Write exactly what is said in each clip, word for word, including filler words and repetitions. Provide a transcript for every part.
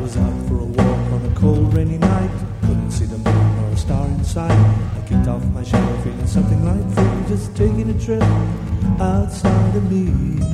was out for a walk on a cold rainy night. Couldn't see the moon or a star in sight. I kicked off my shower feeling something like free, just taking a trip outside of me.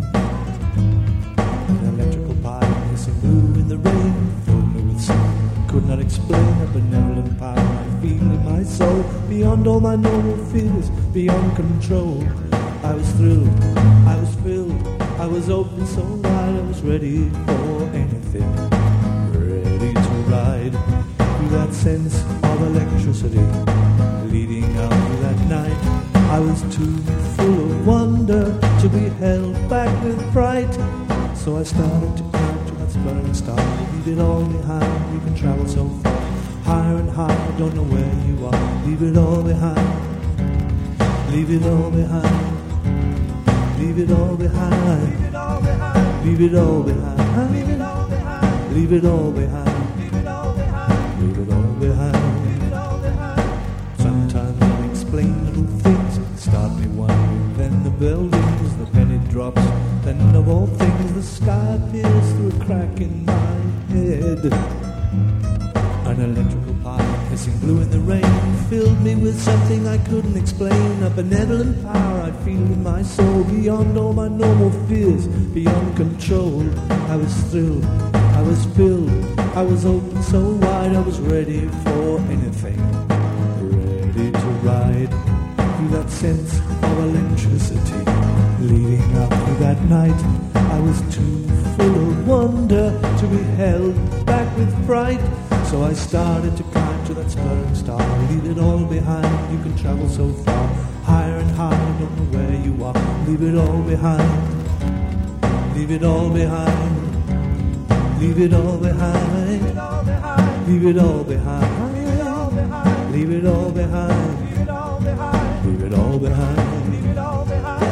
An electrical pipe hissing blue in the rain filled me with something I could not explain. A benevolent power I feel in my soul, beyond all my normal fears, beyond control. I was thrilled, I was filled, I was open so wide, I was ready for anything, ready to ride through that sense of electricity, leading out through that night. I was too full of wonder to be held back with fright, so I started to climb to that sputtering star. Leave it all behind, we can travel so far, higher and higher, don't know where you are. Leave it all behind, leave it all behind. Leave it all behind. Leave it all behind. Leave it all behind. Leave it all behind. Leave it all behind. Leave it all behind. Leave it all behind. Leave it all behind. Sometimes unexplained little things start me wondering. Then the bell rings, the penny drops. Then of all things the sky appears through a crack in my head. An electrical pipe hissing blue in the rain filled me with something I couldn't explain. A benevolent power I feel in my soul, beyond all my normal fears, beyond control. I was thrilled, I was filled, I was open so wide, I was ready for anything, ready to ride through that sense of electricity, leading up to that night. I was too full of wonder to be held back with fright, so I started to climb to that sputtering star. Leave it all behind, you can travel so far, higher and higher, don't know where you are. Leave it all behind, leave it all behind, leave it all behind, leave it all behind, leave it all behind, leave it all behind, leave it all behind, leave it all behind, leave it all behind, leave it all behind.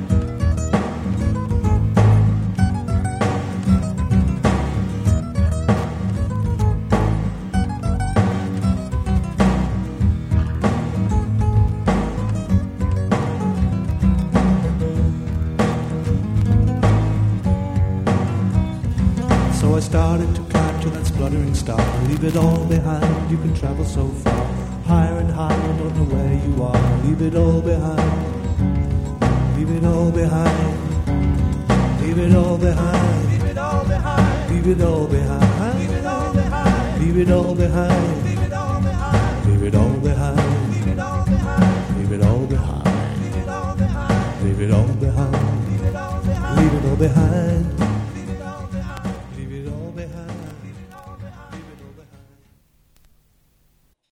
So I started to climb to that spluttering star. Leave it all behind, you can travel so far, higher and higher, don't know where you are. Leave it all behind, leave it all behind, leave it all behind, leave it all behind, leave it all behind, leave it all behind, leave it all behind, leave it all behind, leave it all behind, leave it all behind, leave it all behind, leave it all behind, leave it all behind.